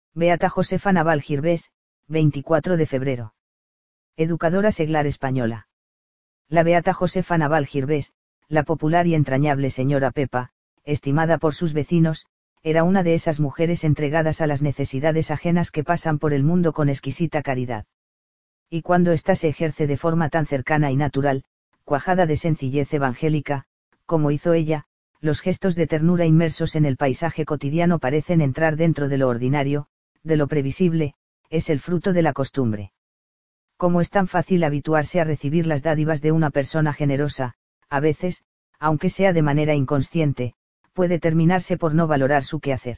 Beata Josefa Naval Girvés, 24 de febrero. Educadora seglar española. La Beata Josefa Naval Girvés, la popular y entrañable señora Pepa, estimada por sus vecinos, era una de esas mujeres entregadas a las necesidades ajenas que pasan por el mundo con exquisita caridad. Y cuando ésta se ejerce de forma tan cercana y natural, cuajada de sencillez evangélica, como hizo ella, los gestos de ternura inmersos en el paisaje cotidiano parecen entrar dentro de lo ordinario, de lo previsible, es el fruto de la costumbre. Como es tan fácil habituarse a recibir las dádivas de una persona generosa, a veces, aunque sea de manera inconsciente, puede terminarse por no valorar su quehacer.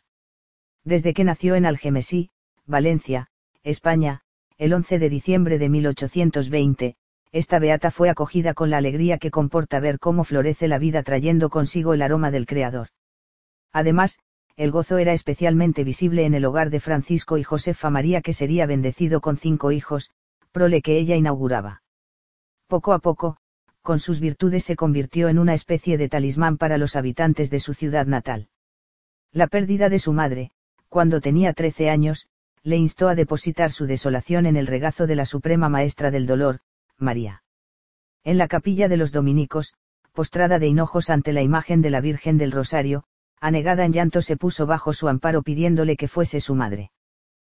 Desde que nació en Algemesí, Valencia, España, el 11 de diciembre de 1820, esta beata fue acogida con la alegría que comporta ver cómo florece la vida trayendo consigo el aroma del Creador. Además, el gozo era especialmente visible en el hogar de Francisco y Josefa María, que sería bendecido con 5 hijos, prole que ella inauguraba. Poco a poco, con sus virtudes se convirtió en una especie de talismán para los habitantes de su ciudad natal. La pérdida de su madre, cuando tenía 13 años, le instó a depositar su desolación en el regazo de la Suprema Maestra del Dolor, María. En la capilla de los dominicos, postrada de hinojos ante la imagen de la Virgen del Rosario, anegada en llanto se puso bajo su amparo pidiéndole que fuese su madre.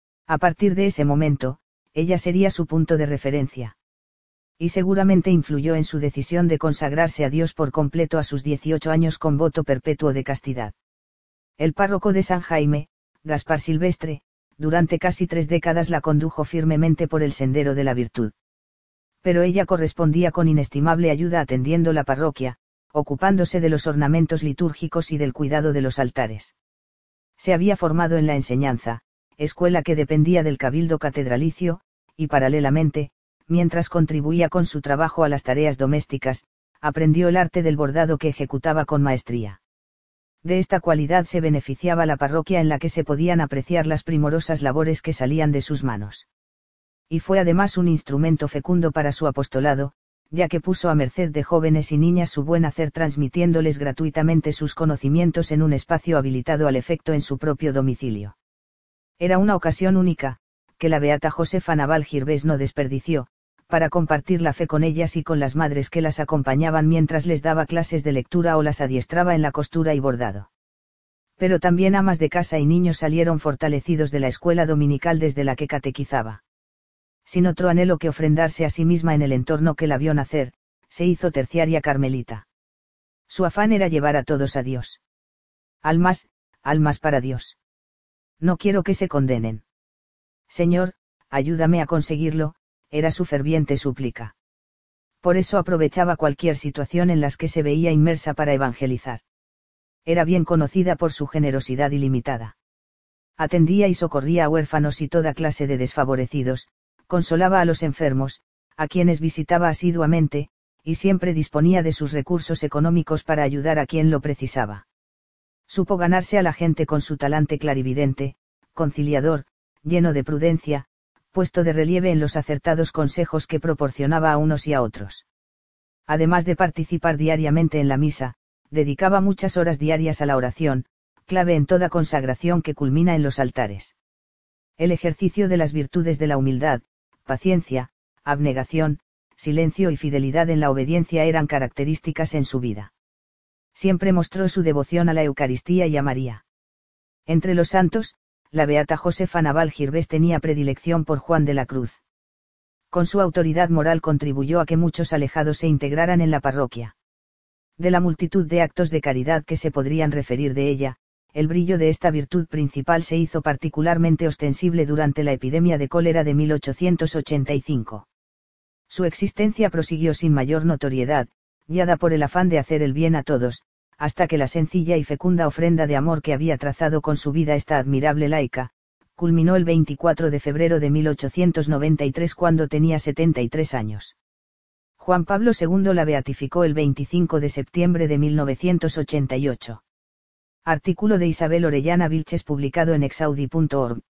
A partir de ese momento, ella sería su punto de referencia. Y seguramente influyó en su decisión de consagrarse a Dios por completo a sus 18 años con voto perpetuo de castidad. El párroco de San Jaime, Gaspar Silvestre, durante casi 3 décadas la condujo firmemente por el sendero de la virtud. Pero ella correspondía con inestimable ayuda atendiendo la parroquia, ocupándose de los ornamentos litúrgicos y del cuidado de los altares. Se había formado en la enseñanza, escuela que dependía del cabildo catedralicio, y paralelamente, mientras contribuía con su trabajo a las tareas domésticas, aprendió el arte del bordado que ejecutaba con maestría. De esta cualidad se beneficiaba la parroquia en la que se podían apreciar las primorosas labores que salían de sus manos. Y fue además un instrumento fecundo para su apostolado, ya que puso a merced de jóvenes y niñas su buen hacer transmitiéndoles gratuitamente sus conocimientos en un espacio habilitado al efecto en su propio domicilio. Era una ocasión única, que la beata Josefa Naval Girvés no desperdició, para compartir la fe con ellas y con las madres que las acompañaban mientras les daba clases de lectura o las adiestraba en la costura y bordado. Pero también amas de casa y niños salieron fortalecidos de la escuela dominical desde la que catequizaba. Sin otro anhelo que ofrendarse a sí misma en el entorno que la vio nacer, se hizo terciaria carmelita. Su afán era llevar a todos a Dios. Almas, almas para Dios. No quiero que se condenen. Señor, ayúdame a conseguirlo, era su ferviente súplica. Por eso aprovechaba cualquier situación en las que se veía inmersa para evangelizar. Era bien conocida por su generosidad ilimitada. Atendía y socorría a huérfanos y toda clase de desfavorecidos, consolaba a los enfermos, a quienes visitaba asiduamente, y siempre disponía de sus recursos económicos para ayudar a quien lo precisaba. Supo ganarse a la gente con su talante clarividente, conciliador, lleno de prudencia, puesto de relieve en los acertados consejos que proporcionaba a unos y a otros. Además de participar diariamente en la misa, dedicaba muchas horas diarias a la oración, clave en toda consagración que culmina en los altares. El ejercicio de las virtudes de la humildad, paciencia, abnegación, silencio y fidelidad en la obediencia eran características en su vida. Siempre mostró su devoción a la Eucaristía y a María. Entre los santos, la beata Josefa Naval Girvés tenía predilección por Juan de la Cruz. Con su autoridad moral contribuyó a que muchos alejados se integraran en la parroquia. De la multitud de actos de caridad que se podrían referir de ella, el brillo de esta virtud principal se hizo particularmente ostensible durante la epidemia de cólera de 1885. Su existencia prosiguió sin mayor notoriedad, guiada por el afán de hacer el bien a todos, hasta que la sencilla y fecunda ofrenda de amor que había trazado con su vida esta admirable laica, culminó el 24 de febrero de 1893 cuando tenía 73 años. Juan Pablo II la beatificó el 25 de septiembre de 1988. Artículo de Isabel Orellana Vilches publicado en exaudi.org.